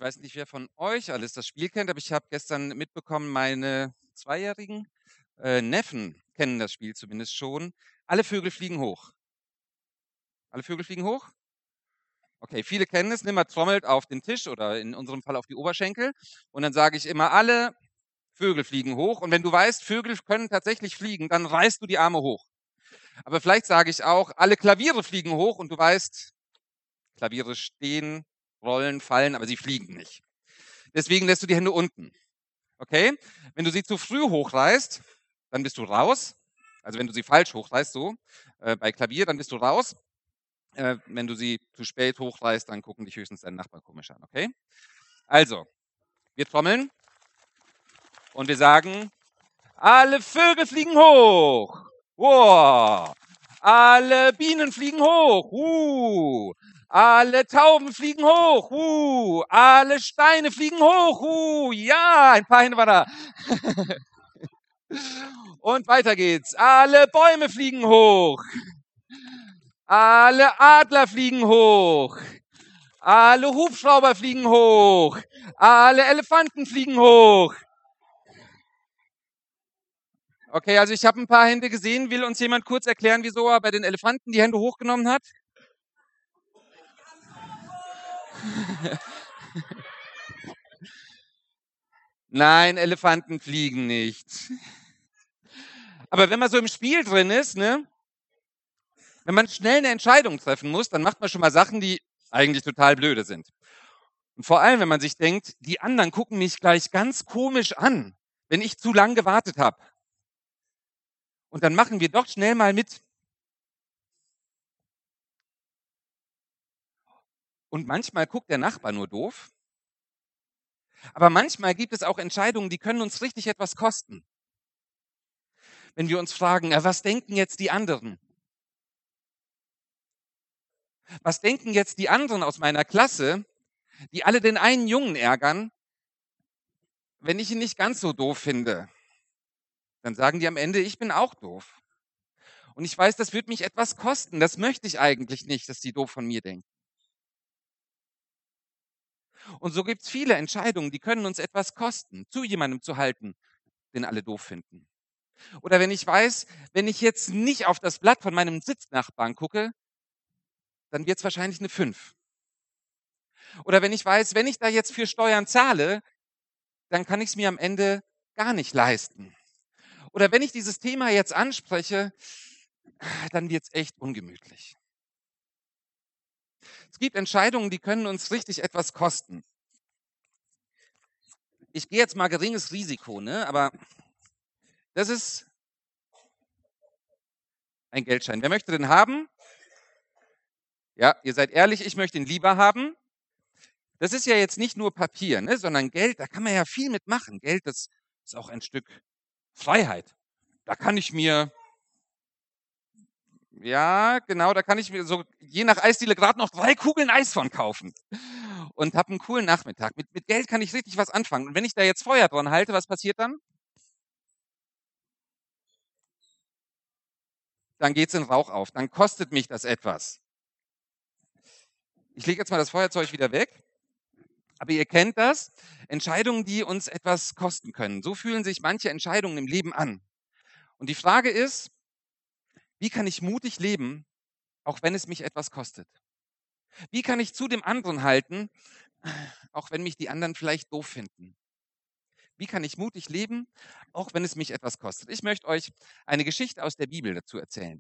weiß nicht, wer von euch alles das Spiel kennt, aber ich habe gestern mitbekommen, meine zweijährigen Neffen kennen das Spiel zumindest schon. Alle Vögel fliegen hoch. Alle Vögel fliegen hoch? Okay, viele kennen es. Nimm mal trommelt auf den Tisch oder in unserem Fall auf die Oberschenkel. Und dann sage ich immer, alle Vögel fliegen hoch. Und wenn du weißt, Vögel können tatsächlich fliegen, dann reißt du die Arme hoch. Aber vielleicht sage ich auch, alle Klaviere fliegen hoch und du weißt, Klaviere stehen, rollen, fallen, aber sie fliegen nicht. Deswegen lässt du die Hände unten. Okay? Wenn du sie zu früh hochreißt, dann bist du raus. Also wenn du sie falsch hochreißt, so bei Klavier, dann bist du raus. Wenn du sie zu spät hochreißt, dann gucken dich höchstens deine Nachbarn komisch an. Okay? Also, wir trommeln und wir sagen, alle Vögel fliegen hoch. Wow. Alle Bienen fliegen hoch. Alle Tauben fliegen hoch. Alle Steine fliegen hoch. Ja, ein paar Hände war da. Und weiter geht's. Alle Bäume fliegen hoch. Alle Adler fliegen hoch. Alle Hubschrauber fliegen hoch. Alle Elefanten fliegen hoch. Okay, also ich habe ein paar Hände gesehen. Will uns jemand kurz erklären, wieso er bei den Elefanten die Hände hochgenommen hat? Nein, Elefanten fliegen nicht. Aber wenn man so im Spiel drin ist, ne, wenn man schnell eine Entscheidung treffen muss, dann macht man schon mal Sachen, die eigentlich total blöde sind. Und vor allem, wenn man sich denkt, die anderen gucken mich gleich ganz komisch an, wenn ich zu lang gewartet habe. Und dann machen wir doch schnell mal mit. Und manchmal guckt der Nachbar nur doof. Aber manchmal gibt es auch Entscheidungen, die können uns richtig etwas kosten. Wenn wir uns fragen, was denken jetzt die anderen? Was denken jetzt die anderen aus meiner Klasse, die alle den einen Jungen ärgern, wenn ich ihn nicht ganz so doof finde? Dann sagen die am Ende, ich bin auch doof. Und ich weiß, das wird mich etwas kosten. Das möchte ich eigentlich nicht, dass die doof von mir denken. Und so gibt es viele Entscheidungen, die können uns etwas kosten, zu jemandem zu halten, den alle doof finden. Oder wenn ich weiß, wenn ich jetzt nicht auf das Blatt von meinem Sitznachbarn gucke, dann wird es wahrscheinlich eine 5. Oder wenn ich weiß, wenn ich da jetzt für Steuern zahle, dann kann ich es mir am Ende gar nicht leisten. Oder wenn ich dieses Thema jetzt anspreche, dann wird es echt ungemütlich. Es gibt Entscheidungen, die können uns richtig etwas kosten. Ich gehe jetzt mal geringes Risiko, ne? Aber das ist ein Geldschein. Wer möchte den haben? Ja, ihr seid ehrlich, ich möchte ihn lieber haben. Das ist ja jetzt nicht nur Papier, ne? Sondern Geld, da kann man ja viel mitmachen. Geld, das ist auch ein Stück Freiheit. Da kann ich mir, ja, genau, da kann ich mir so je nach Eisdiele gerade noch 3 Kugeln Eis von kaufen und habe einen coolen Nachmittag. Mit Geld kann ich richtig was anfangen. Und wenn ich da jetzt Feuer dran halte, was passiert dann? Dann geht's in Rauch auf. Dann kostet mich das etwas. Ich lege jetzt mal das Feuerzeug wieder weg. Aber ihr kennt das. Entscheidungen, die uns etwas kosten können. So fühlen sich manche Entscheidungen im Leben an. Und die Frage ist, wie kann ich mutig leben, auch wenn es mich etwas kostet? Wie kann ich zu dem anderen halten, auch wenn mich die anderen vielleicht doof finden? Wie kann ich mutig leben, auch wenn es mich etwas kostet? Ich möchte euch eine Geschichte aus der Bibel dazu erzählen.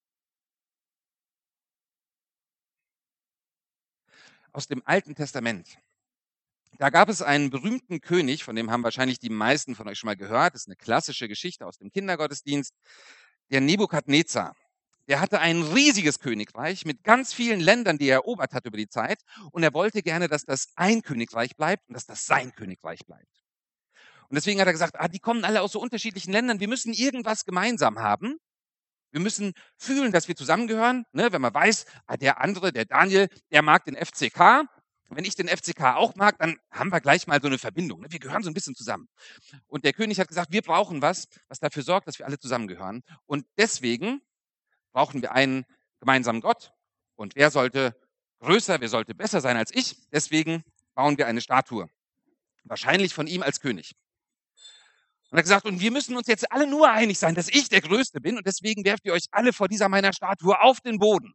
Aus dem Alten Testament. Da gab es einen berühmten König, von dem haben wahrscheinlich die meisten von euch schon mal gehört. Das ist eine klassische Geschichte aus dem Kindergottesdienst. Der Nebukadnezar. Der hatte ein riesiges Königreich mit ganz vielen Ländern, die er erobert hat über die Zeit. Und er wollte gerne, dass das ein Königreich bleibt und dass das sein Königreich bleibt. Und deswegen hat er gesagt, die kommen alle aus so unterschiedlichen Ländern. Wir müssen irgendwas gemeinsam haben. Wir müssen fühlen, dass wir zusammengehören. Ne? Wenn man weiß, der andere, der Daniel, der mag den FCK. Wenn ich den FCK auch mag, dann haben wir gleich mal so eine Verbindung. Ne? Wir gehören so ein bisschen zusammen. Und der König hat gesagt, wir brauchen was dafür sorgt, dass wir alle zusammengehören. Und deswegen brauchen wir einen gemeinsamen Gott. Und wer sollte größer, wer sollte besser sein als ich? Deswegen bauen wir eine Statue. Wahrscheinlich von ihm als König. Und er hat gesagt, und wir müssen uns jetzt alle nur einig sein, dass ich der Größte bin und deswegen werft ihr euch alle vor dieser meiner Statue auf den Boden.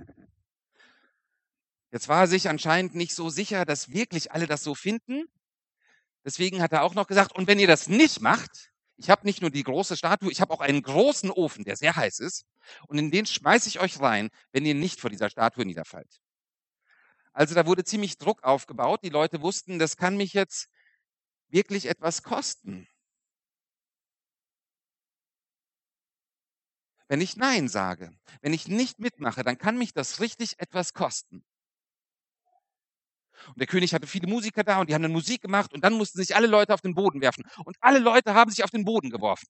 Jetzt war er sich anscheinend nicht so sicher, dass wirklich alle das so finden. Deswegen hat er auch noch gesagt, und wenn ihr das nicht macht, ich habe nicht nur die große Statue, ich habe auch einen großen Ofen, der sehr heiß ist, und in den schmeiße ich euch rein, wenn ihr nicht vor dieser Statue niederfallt. Also da wurde ziemlich Druck aufgebaut. Die Leute wussten, das kann mich jetzt wirklich etwas kosten. Wenn ich Nein sage, wenn ich nicht mitmache, dann kann mich das richtig etwas kosten. Und der König hatte viele Musiker da und die haben dann Musik gemacht und dann mussten sich alle Leute auf den Boden werfen. Und alle Leute haben sich auf den Boden geworfen.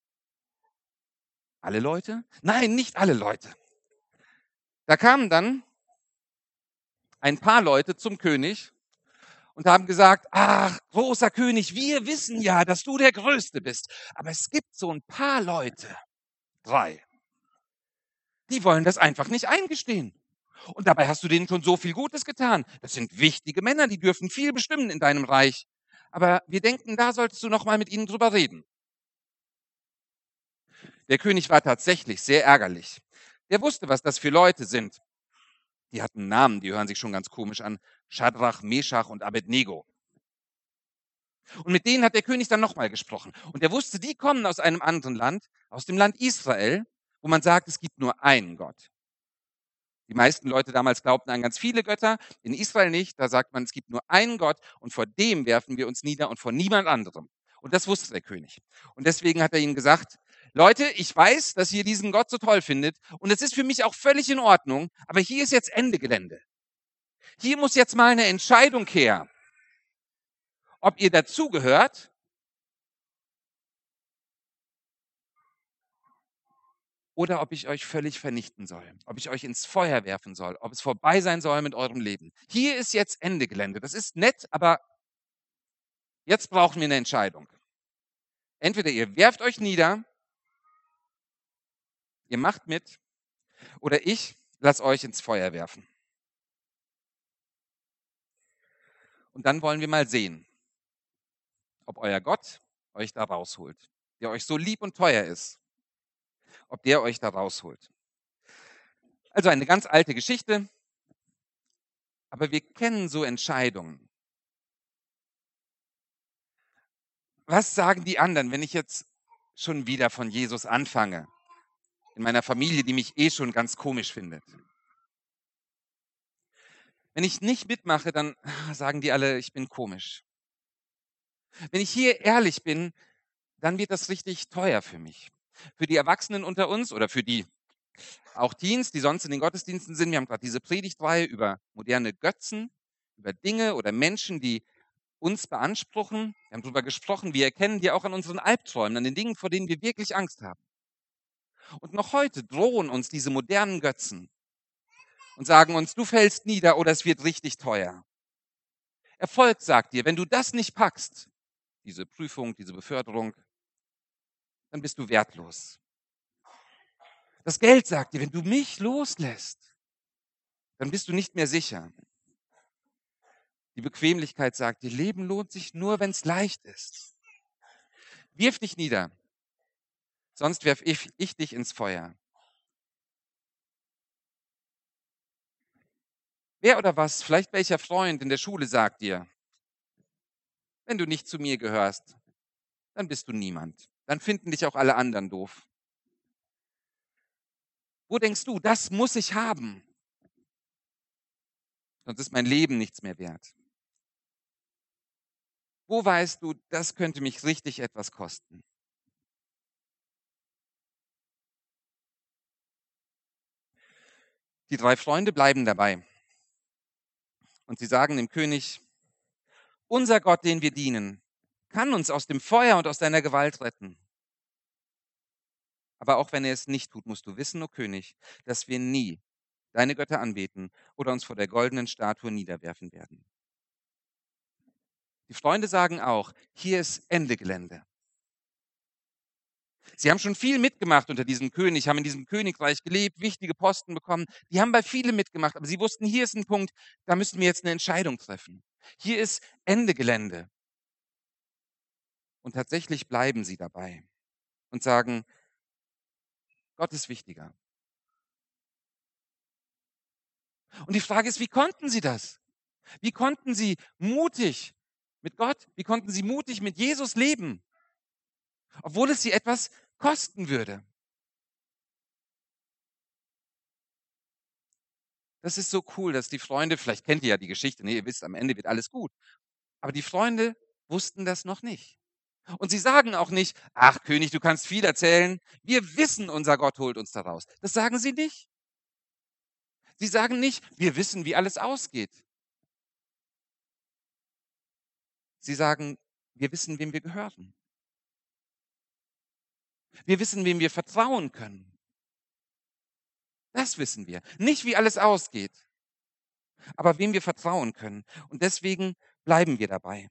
Alle Leute? Nein, nicht alle Leute. Da kamen dann ein paar Leute zum König und haben gesagt, ach, großer König, wir wissen ja, dass du der Größte bist. Aber es gibt so ein paar Leute, 3, die wollen das einfach nicht eingestehen. Und dabei hast du denen schon so viel Gutes getan. Das sind wichtige Männer, die dürfen viel bestimmen in deinem Reich. Aber wir denken, da solltest du noch mal mit ihnen drüber reden. Der König war tatsächlich sehr ärgerlich. Der wusste, was das für Leute sind. Die hatten Namen, die hören sich schon ganz komisch an. Schadrach, Meschach und Abednego. Und mit denen hat der König dann nochmal gesprochen. Und er wusste, die kommen aus einem anderen Land, aus dem Land Israel, wo man sagt, es gibt nur einen Gott. Die meisten Leute damals glaubten an ganz viele Götter, in Israel nicht. Da sagt man, es gibt nur einen Gott und vor dem werfen wir uns nieder und vor niemand anderem. Und das wusste der König. Und deswegen hat er ihnen gesagt, Leute, ich weiß, dass ihr diesen Gott so toll findet und es ist für mich auch völlig in Ordnung, aber hier ist jetzt Ende Gelände. Hier muss jetzt mal eine Entscheidung her, ob ihr dazugehört oder ob ich euch völlig vernichten soll, ob ich euch ins Feuer werfen soll, ob es vorbei sein soll mit eurem Leben. Hier ist jetzt Ende Gelände. Das ist nett, aber jetzt brauchen wir eine Entscheidung. Entweder ihr werft euch nieder, ihr macht mit, oder ich lasse euch ins Feuer werfen. Und dann wollen wir mal sehen, ob euer Gott euch da rausholt, der euch so lieb und teuer ist, ob der euch da rausholt. Also eine ganz alte Geschichte, aber wir kennen so Entscheidungen. Was sagen die anderen, wenn ich jetzt schon wieder von Jesus anfange? In meiner Familie, die mich schon ganz komisch findet. Wenn ich nicht mitmache, dann sagen die alle, ich bin komisch. Wenn ich hier ehrlich bin, dann wird das richtig teuer für mich. Für die Erwachsenen unter uns oder für die auch Teens, die sonst in den Gottesdiensten sind. Wir haben gerade diese Predigtreihe über moderne Götzen, über Dinge oder Menschen, die uns beanspruchen. Wir haben darüber gesprochen, wir erkennen die auch an unseren Albträumen, an den Dingen, vor denen wir wirklich Angst haben. Und noch heute drohen uns diese modernen Götzen und sagen uns, du fällst nieder oder es wird richtig teuer. Erfolg sagt dir, wenn du das nicht packst, diese Prüfung, diese Beförderung, dann bist du wertlos. Das Geld sagt dir, wenn du mich loslässt, dann bist du nicht mehr sicher. Die Bequemlichkeit sagt dir, Leben lohnt sich nur, wenn es leicht ist. Wirf dich nieder, sonst werf ich dich ins Feuer. Wer oder was, vielleicht welcher Freund in der Schule sagt dir, wenn du nicht zu mir gehörst, dann bist du niemand. Dann finden dich auch alle anderen doof. Wo denkst du, das muss ich haben? Sonst ist mein Leben nichts mehr wert. Wo weißt du, das könnte mich richtig etwas kosten? Die 3 Freunde bleiben dabei. Und sie sagen dem König, unser Gott, den wir dienen, kann uns aus dem Feuer und aus deiner Gewalt retten. Aber auch wenn er es nicht tut, musst du wissen, o König, dass wir nie deine Götter anbeten oder uns vor der goldenen Statue niederwerfen werden. Die Freunde sagen auch, hier ist Ende Gelände. Sie haben schon viel mitgemacht unter diesem König, haben in diesem Königreich gelebt, wichtige Posten bekommen. Die haben bei vielen mitgemacht, aber sie wussten, hier ist ein Punkt, da müssen wir jetzt eine Entscheidung treffen. Hier ist Ende Gelände. Und tatsächlich bleiben sie dabei und sagen, Gott ist wichtiger. Und die Frage ist, wie konnten sie das? Wie konnten sie mutig mit Gott, wie konnten sie mutig mit Jesus leben, obwohl es sie etwas kosten würde? Das ist so cool, dass die Freunde, vielleicht kennt ihr ja die Geschichte, ne, ihr wisst, am Ende wird alles gut. Aber die Freunde wussten das noch nicht. Und sie sagen auch nicht, ach König, du kannst viel erzählen. Wir wissen, unser Gott holt uns da raus. Das sagen sie nicht. Sie sagen nicht, wir wissen, wie alles ausgeht. Sie sagen, wir wissen, wem wir gehören. Wir wissen, wem wir vertrauen können. Das wissen wir. Nicht, wie alles ausgeht, aber wem wir vertrauen können. Und deswegen bleiben wir dabei.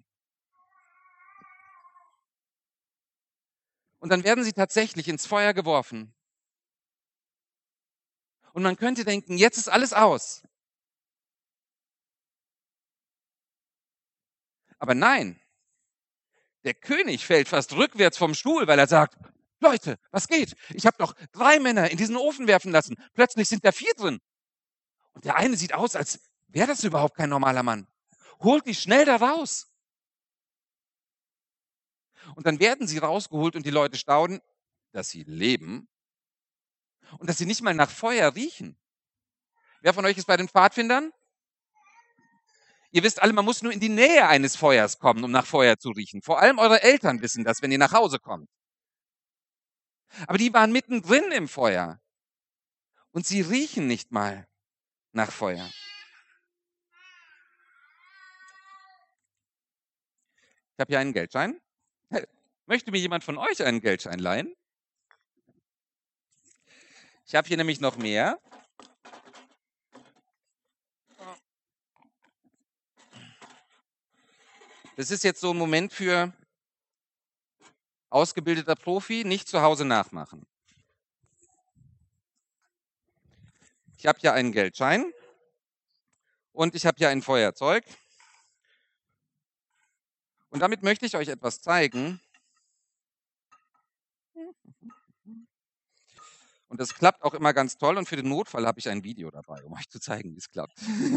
Und dann werden sie tatsächlich ins Feuer geworfen. Und man könnte denken, jetzt ist alles aus. Aber nein, der König fällt fast rückwärts vom Stuhl, weil er sagt, Leute, was geht? Ich habe doch 3 Männer in diesen Ofen werfen lassen. Plötzlich sind da 4 drin. Und der eine sieht aus, als wäre das überhaupt kein normaler Mann. Holt die schnell da raus. Und dann werden sie rausgeholt und die Leute staunen, dass sie leben und dass sie nicht mal nach Feuer riechen. Wer von euch ist bei den Pfadfindern? Ihr wisst alle, man muss nur in die Nähe eines Feuers kommen, um nach Feuer zu riechen. Vor allem eure Eltern wissen das, wenn ihr nach Hause kommt. Aber die waren mittendrin im Feuer und sie riechen nicht mal nach Feuer. Ich habe hier einen Geldschein. Möchte mir jemand von euch einen Geldschein leihen? Ich habe hier nämlich noch mehr. Das ist jetzt so ein Moment für ausgebildeter Profi, nicht zu Hause nachmachen. Ich habe hier einen Geldschein und ich habe hier ein Feuerzeug. Und damit möchte ich euch etwas zeigen. Und das klappt auch immer ganz toll. Und für den Notfall habe ich ein Video dabei, um euch zu zeigen, wie es klappt.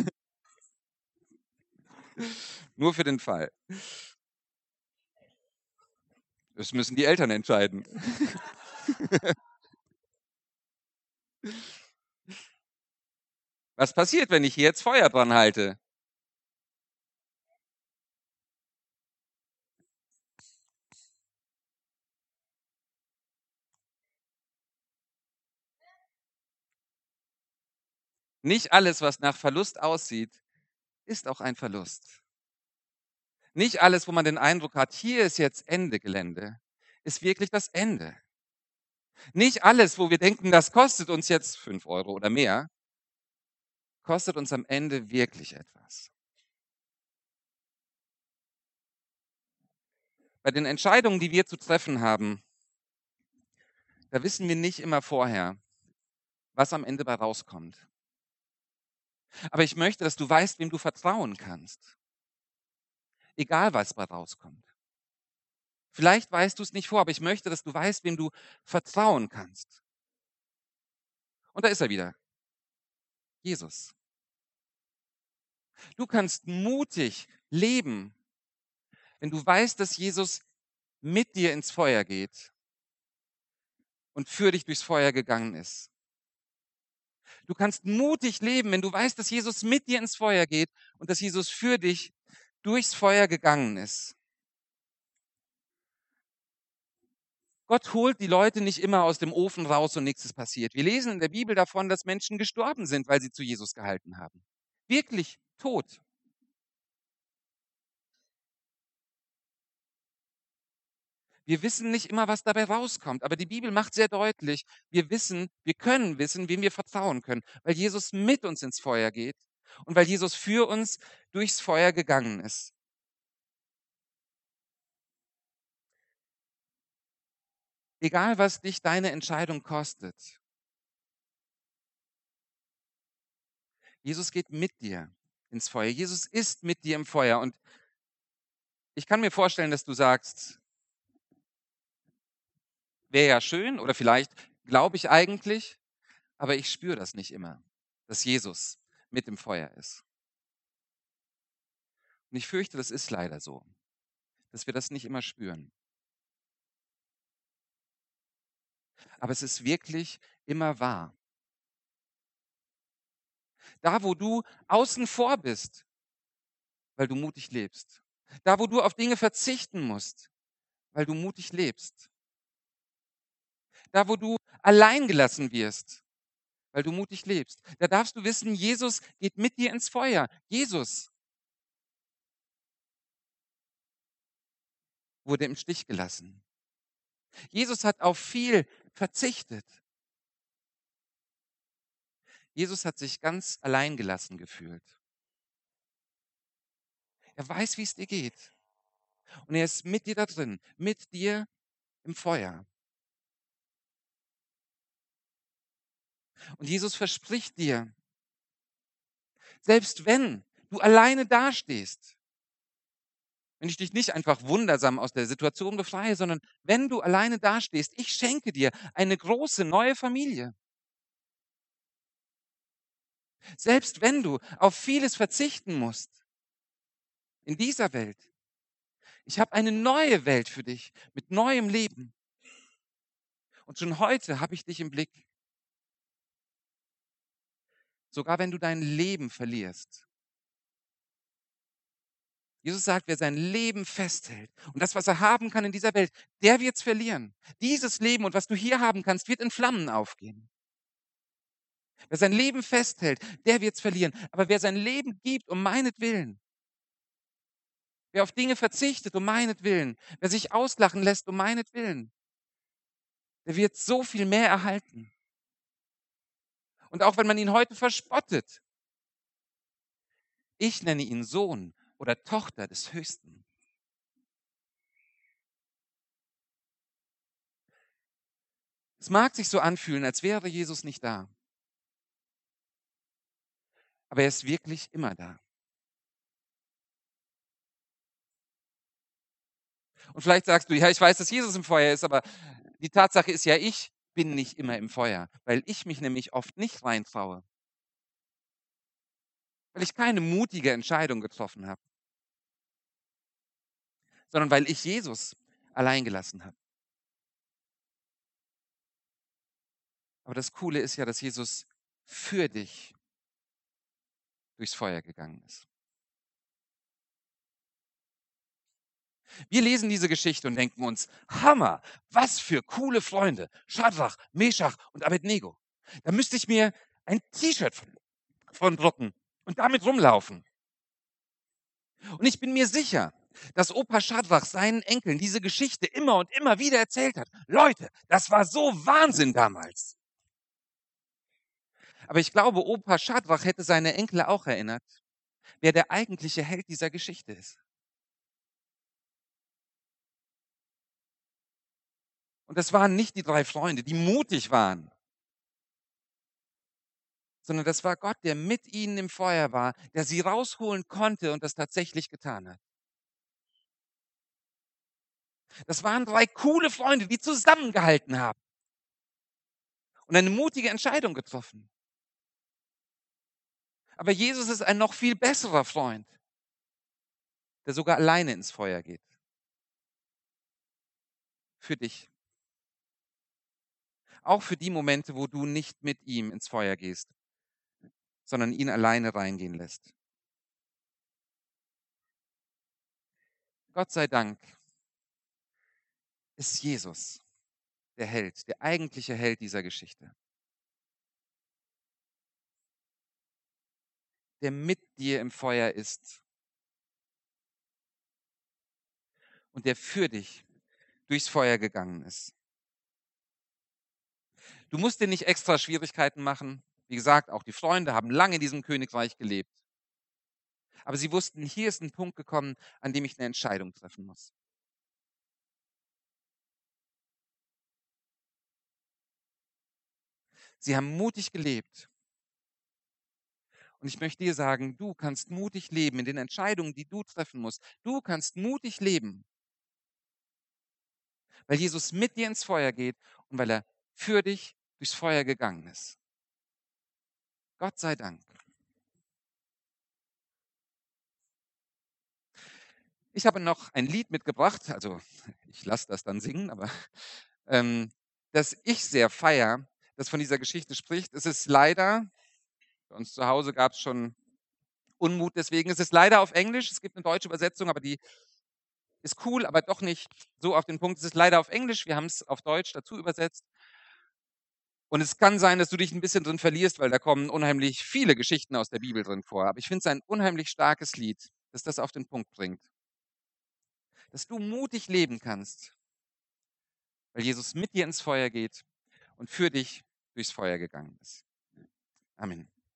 Nur für den Fall. Das müssen die Eltern entscheiden. Was passiert, wenn ich hier jetzt Feuer dran halte? Nicht alles, was nach Verlust aussieht, ist auch ein Verlust. Nicht alles, wo man den Eindruck hat, hier ist jetzt Ende Gelände, ist wirklich das Ende. Nicht alles, wo wir denken, das kostet uns jetzt 5 Euro oder mehr, kostet uns am Ende wirklich etwas. Bei den Entscheidungen, die wir zu treffen haben, da wissen wir nicht immer vorher, was am Ende bei rauskommt. Aber ich möchte, dass du weißt, wem du vertrauen kannst. Egal, was bei rauskommt. Vielleicht weißt du es nicht vor, aber ich möchte, dass du weißt, wem du vertrauen kannst. Und da ist er wieder. Jesus. Du kannst mutig leben, wenn du weißt, dass Jesus mit dir ins Feuer geht und für dich durchs Feuer gegangen ist. Du kannst mutig leben, wenn du weißt, dass Jesus mit dir ins Feuer geht und dass Jesus für dich durchs Feuer gegangen ist. Gott holt die Leute nicht immer aus dem Ofen raus und nichts ist passiert. Wir lesen in der Bibel davon, dass Menschen gestorben sind, weil sie zu Jesus gehalten haben. Wirklich tot. Wir wissen nicht immer, was dabei rauskommt, aber die Bibel macht sehr deutlich, wir können wissen, wem wir vertrauen können, weil Jesus mit uns ins Feuer geht und weil Jesus für uns durchs Feuer gegangen ist. Egal, was dich deine Entscheidung kostet, Jesus geht mit dir ins Feuer. Jesus ist mit dir im Feuer. Und ich kann mir vorstellen, dass du sagst, wäre ja schön oder vielleicht glaube ich eigentlich, aber ich spüre das nicht immer, dass Jesus mit im Feuer ist. Und ich fürchte, das ist leider so, dass wir das nicht immer spüren. Aber es ist wirklich immer wahr. Da, wo du außen vor bist, weil du mutig lebst. Da, wo du auf Dinge verzichten musst, weil du mutig lebst. Da, wo du allein gelassen wirst, weil du mutig lebst. Da darfst du wissen, Jesus geht mit dir ins Feuer. Jesus wurde im Stich gelassen. Jesus hat auf viel verzichtet. Jesus hat sich ganz allein gelassen gefühlt. Er weiß, wie es dir geht. Und er ist mit dir da drin, mit dir im Feuer. Und Jesus verspricht dir, selbst wenn du alleine dastehst, wenn ich dich nicht einfach wundersam aus der Situation befreie, sondern wenn du alleine dastehst, ich schenke dir eine große neue Familie. Selbst wenn du auf vieles verzichten musst in dieser Welt, ich habe eine neue Welt für dich mit neuem Leben. Und schon heute habe ich dich im Blick. Sogar wenn du dein Leben verlierst. Jesus sagt, wer sein Leben festhält und das, was er haben kann in dieser Welt, der wird es verlieren. Dieses Leben und was du hier haben kannst, wird in Flammen aufgehen. Wer sein Leben festhält, der wird es verlieren. Aber wer sein Leben gibt um meinetwillen, wer auf Dinge verzichtet um meinetwillen, wer sich auslachen lässt um meinetwillen, der wird so viel mehr erhalten. Und auch wenn man ihn heute verspottet, ich nenne ihn Sohn oder Tochter des Höchsten. Es mag sich so anfühlen, als wäre Jesus nicht da. Aber er ist wirklich immer da. Und vielleicht sagst du, ja, ich weiß, dass Jesus im Feuer ist, aber die Tatsache ist ja, ich bin nicht immer im Feuer, weil ich mich nämlich oft nicht reintraue. Weil ich keine mutige Entscheidung getroffen habe, sondern weil ich Jesus allein gelassen habe. Aber das Coole ist ja, dass Jesus für dich durchs Feuer gegangen ist. Wir lesen diese Geschichte und denken uns, Hammer, was für coole Freunde. Schadrach, Meschach und Abednego. Da müsste ich mir ein T-Shirt von drucken und damit rumlaufen. Und ich bin mir sicher, dass Opa Schadrach seinen Enkeln diese Geschichte immer und immer wieder erzählt hat. Leute, das war so Wahnsinn damals. Aber ich glaube, Opa Schadrach hätte seine Enkel auch erinnert, wer der eigentliche Held dieser Geschichte ist. Und das waren nicht die drei Freunde, die mutig waren, sondern das war Gott, der mit ihnen im Feuer war, der sie rausholen konnte und das tatsächlich getan hat. Das waren drei coole Freunde, die zusammengehalten haben und eine mutige Entscheidung getroffen. Aber Jesus ist ein noch viel besserer Freund, der sogar alleine ins Feuer geht. Für dich. Auch für die Momente, wo du nicht mit ihm ins Feuer gehst, sondern ihn alleine reingehen lässt. Gott sei Dank ist Jesus der Held, der eigentliche Held dieser Geschichte, der mit dir im Feuer ist und der für dich durchs Feuer gegangen ist. Du musst dir nicht extra Schwierigkeiten machen. Wie gesagt, auch die Freunde haben lange in diesem Königreich gelebt. Aber sie wussten, hier ist ein Punkt gekommen, an dem ich eine Entscheidung treffen muss. Sie haben mutig gelebt Und ich möchte dir sagen, du kannst mutig leben in den Entscheidungen, die du treffen musst. Du kannst mutig leben, weil Jesus mit dir ins Feuer geht und weil er für dich durchs Feuer gegangen ist. Gott sei Dank. Ich habe noch ein Lied mitgebracht, also ich lasse das dann singen, aber ähm, das ich sehr feier, das von dieser Geschichte spricht. Es ist leider, bei uns zu Hause gab es schon Unmut, deswegen ist es leider auf Englisch. Es gibt eine deutsche Übersetzung, aber die ist cool, aber doch nicht so auf den Punkt. Es ist leider auf Englisch, wir haben es auf Deutsch dazu übersetzt. Und es kann sein, dass du dich ein bisschen drin verlierst, weil da kommen unheimlich viele Geschichten aus der Bibel drin vor. Aber ich finde es ein unheimlich starkes Lied, das das auf den Punkt bringt. Dass du mutig leben kannst, weil Jesus mit dir ins Feuer geht und für dich durchs Feuer gegangen ist. Amen.